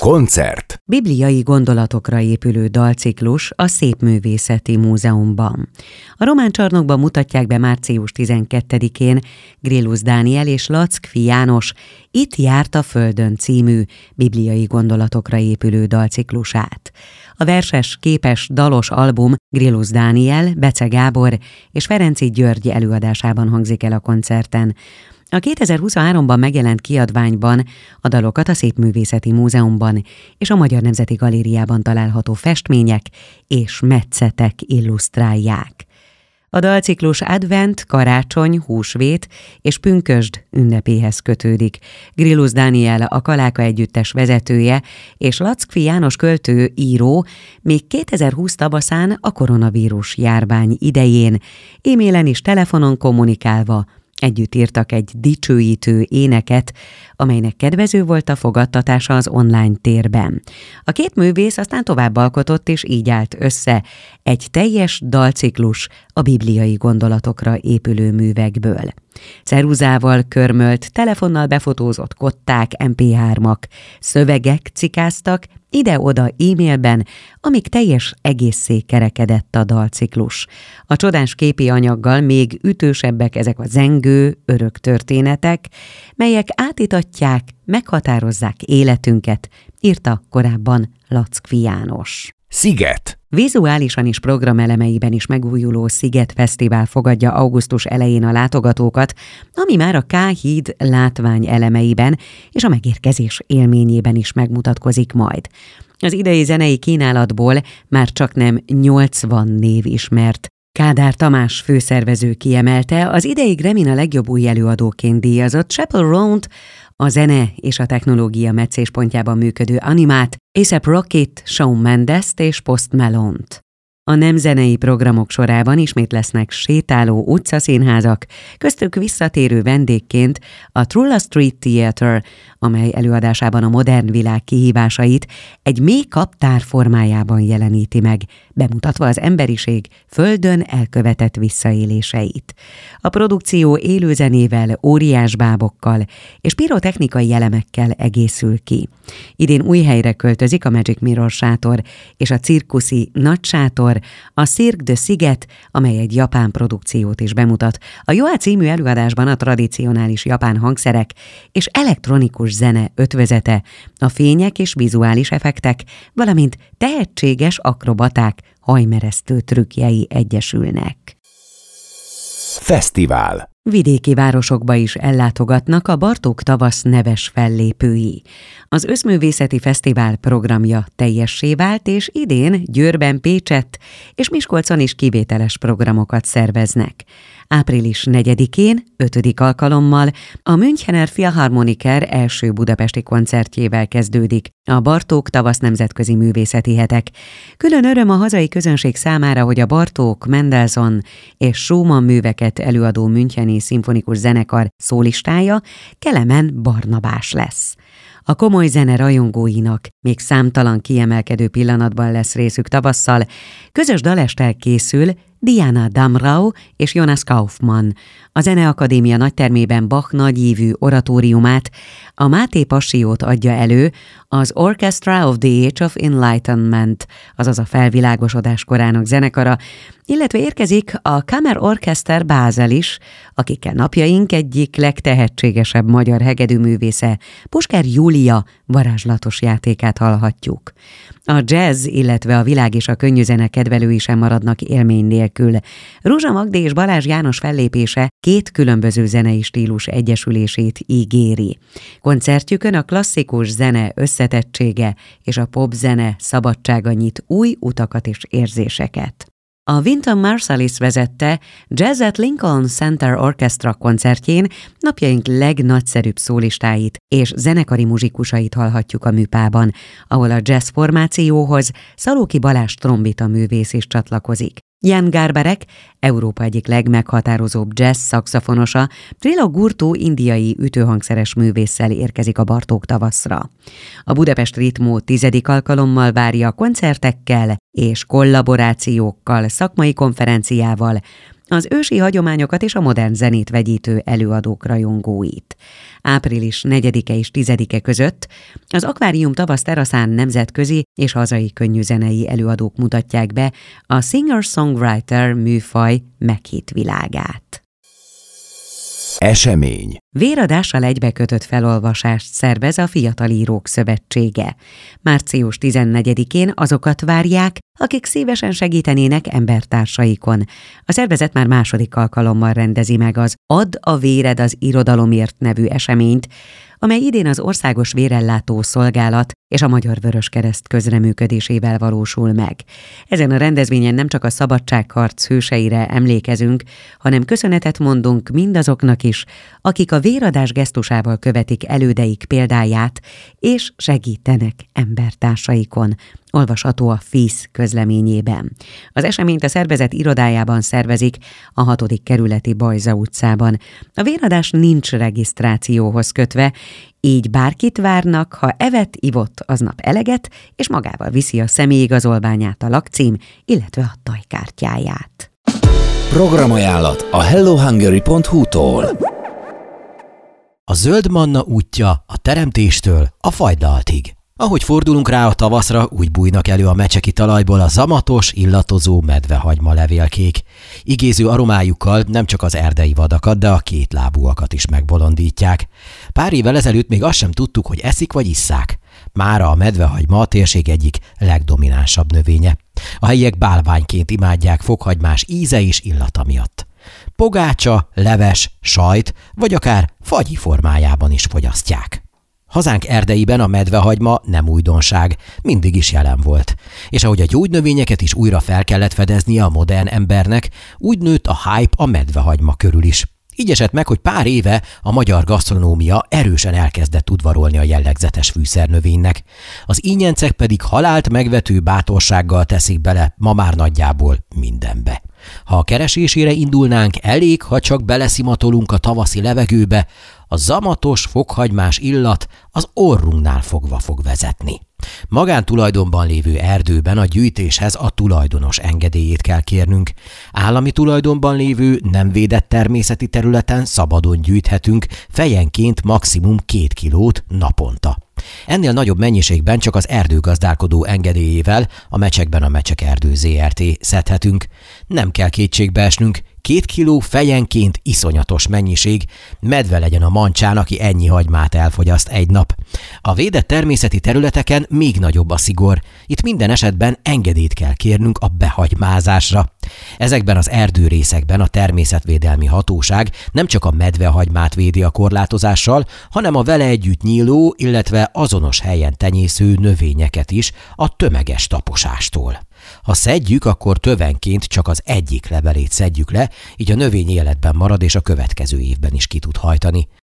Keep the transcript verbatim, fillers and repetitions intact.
Koncert. Bibliai gondolatokra épülő dalciklus a Szépművészeti Múzeumban. A Román Csarnokban mutatják be március tizenkettedikén Grélusz Dániel és Lackfi János Itt járt a földön című bibliai gondolatokra épülő dalciklusát. A verses, képes, dalos album Grélusz Dániel, Bece Gábor és Ferenczy György előadásában hangzik el a koncerten. A kétezer-huszonháromban megjelent kiadványban a dalokat a Szépművészeti Múzeumban és a Magyar Nemzeti Galériában található festmények és metszetek illusztrálják. A dalciklus advent, karácsony, húsvét és pünkösd ünnepéhez kötődik. Grélusz Dániel a Kaláka Együttes vezetője és Lackfi János költő, író még kétezer-húsz tavaszán a koronavírus járvány idején e-mailen és telefonon kommunikálva együtt írtak egy dicsőítő éneket, amelynek kedvező volt a fogadtatása az online térben. A két művész aztán tovább alkotott, és így állt össze egy teljes dalciklus a bibliai gondolatokra épülő művekből. Ceruzával körmölt, telefonnal befotózott kották, em pé hármak, szövegek cikáztak, ide-oda e-mailben, amíg teljes egészé kerekedett a dalciklus. A csodás képi anyaggal még ütősebbek ezek a zengő, örök történetek, melyek átítatják, meghatározzák életünket, írta korábban Lackfi János. Sziget. Vizuálisan is programelemeiben is megújuló Sziget Fesztivál fogadja augusztus elején a látogatókat, ami már a K-híd látvány elemeiben és a megérkezés élményében is megmutatkozik majd. Az idei zenei kínálatból már csak nem nyolcvan név ismert. Kádár Tamás főszervező kiemelte, az idei Grammy a legjobb új előadóként díjazott Chappell Roan-t, a zene és a technológia meccéspontjában működő Animát, A$ep Rockit, Shawn Mendes-t és Post Malone-t. A nem zenei programok sorában ismét lesznek sétáló utcaszínházak, köztük visszatérő vendégként a Trula Street Theatre, amely előadásában a modern világ kihívásait egy mély kaptár formájában jeleníti meg, bemutatva az emberiség földön elkövetett visszaéléseit. A produkció élőzenével, óriásbábokkal és pirotechnikai elemekkel egészül ki. Idén új helyre költözik a Magic Mirror sátor és a cirkuszi nagy sátor, a Cirque de Sziget, amely egy japán produkciót is bemutat. A Joa című előadásban a tradicionális japán hangszerek és elektronikus zene ötvözete, a fények és vizuális effektek, valamint tehetséges akrobaták hajmeresztő trükkjei egyesülnek. Fesztivál. Vidéki városokba is ellátogatnak a Bartók Tavasz neves fellépői. Az Összművészeti Fesztivál programja teljessé vált, és idén Győrben, Pécsett és Miskolcon is kivételes programokat szerveznek. április negyedikén, ötödik alkalommal a Münchener Philharmoniker első budapesti koncertjével kezdődik a Bartók Tavasz nemzetközi művészeti hetek. Külön öröm a hazai közönség számára, hogy a Bartók, Mendelssohn és Schumann műveket előadó müncheni szimfonikus zenekar szólistája Kelemen Barnabás lesz. A komoly zene rajongóinak még számtalan kiemelkedő pillanatban lesz részük tavasszal. Közös dalestel készül Diana Damrau és Jonas Kaufmann. A Zeneakadémia nagytermében Bach nagyívű oratóriumát, a Máté Passiót adja elő, az Orchestra of the Age of Enlightenment, azaz a felvilágosodás korának zenekara, illetve érkezik a Kammerorchester Basel is, akikkel napjaink egyik legtehetségesebb magyar hegedűművésze, Puskár Júlia varázslatos játékát hallhatjuk. A jazz, illetve a világ és a könnyűzene kedvelői sem maradnak élmény nélkül. Ruzsa Magdi és Balázs János fellépése két különböző zenei stílus egyesülését ígéri. Koncertjükön a klasszikus zene összetettsége és a popzene szabadsága nyit új utakat és érzéseket. A Wynton Marsalis vezette Jazz at Lincoln Center Orchestra koncertjén napjaink legnagyszerűbb szólistáit és zenekari muzsikusait hallhatjuk a műpában, ahol a jazz formációhoz Szalóki Balázs trombita művész is csatlakozik. Jan Garbarek, Európa egyik legmeghatározóbb jazz szaxofonosa, Trilo Gurtu indiai ütőhangszeres művésszel érkezik a Bartók Tavaszra. A Budapest Ritmó tizedik alkalommal várja koncertekkel és kollaborációkkal, szakmai konferenciával az ősi hagyományokat és a modern zenét vegyítő előadók rajongóit. április negyedike és tizedike között az Akvárium tavasz teraszán nemzetközi és hazai könnyűzenei előadók mutatják be a singer-songwriter műfaj meghitt világát. Esemény. Véradással egybekötött felolvasást szervez a Fiatal Írók Szövetsége. március tizennegyedikén azokat várják, akik szívesen segítenének embertársaikon. A szervezet már második alkalommal rendezi meg az Add a véred az irodalomért nevű eseményt, amely idén az Országos Vérellátó Szolgálat és a Magyar Vöröskereszt közreműködésével valósul meg. Ezen a rendezvényen nem csak a szabadságharc hőseire emlékezünk, hanem köszönetet mondunk mindazoknak is, akik a véradás gesztusával követik elődeik példáját, és segítenek embertársaikon. Olvasható a FISZ közleményében. Az eseményt a szervezet irodájában szervezik, a hatodik kerületi Bajza utcában. A véradás nincs regisztrációhoz kötve, így bárkit várnak, ha evett, ivott aznap eleget, és magával viszi a személyigazolványát, a lakcím, illetve a tajkártyáját. Programajánlat a hello hungary pont hu-tól. A zöld manna útja a teremtéstől a fagylaltig. Ahogy fordulunk rá a tavaszra, úgy bújnak elő a mecseki talajból a zamatos, illatozó medvehagyma levélkék. Igéző aromájukkal nem csak az erdei vadakat, de a kétlábúakat is megbolondítják. Pár évvel ezelőtt még azt sem tudtuk, hogy eszik vagy isszák. Mára a medvehagyma a térség egyik legdominánsabb növénye. A helyiek bálványként imádják fokhagymás íze és illata miatt. Pogácsa, leves, sajt, vagy akár fagyi formájában is fogyasztják. Hazánk erdeiben a medvehagyma nem újdonság, mindig is jelen volt. És ahogy a gyógynövényeket is újra fel kellett fedeznie a modern embernek, úgy nőtt a hype a medvehagyma körül is. Így esett meg, hogy pár éve a magyar gasztronómia erősen elkezdett udvarolni a jellegzetes fűszernövénynek. Az ínyencek pedig halált megvető bátorsággal teszik bele ma már nagyjából mindenbe. Ha a keresésére indulnánk, elég, ha csak beleszimatolunk a tavaszi levegőbe, a zamatos, fokhagymás illat az orrunknál fogva fog vezetni. Magántulajdonban lévő erdőben a gyűjtéshez a tulajdonos engedélyét kell kérnünk. Állami tulajdonban lévő, nem védett természeti területen szabadon gyűjthetünk fejenként maximum két kilót naponta. Ennél nagyobb mennyiségben csak az erdőgazdálkodó engedélyével a Mecsekben a Mecsek Erdő zé er té szedhetünk. Nem kell kétségbe esnünk, két kiló fejenként iszonyatos mennyiség, medve legyen a mancsán, aki ennyi hagymát elfogyaszt egy nap. A védett természeti területeken még nagyobb a szigor, itt minden esetben engedélyt kell kérnünk a behagymázásra. Ezekben az erdőrészekben a természetvédelmi hatóság nem csak a medvehagymát védi a korlátozással, hanem a vele együtt nyíló, illetve azonos helyen tenyésző növényeket is a tömeges taposástól. Ha szedjük, akkor tövenként csak az egyik levelét szedjük le, így a növény életben marad és a következő évben is ki tud hajtani.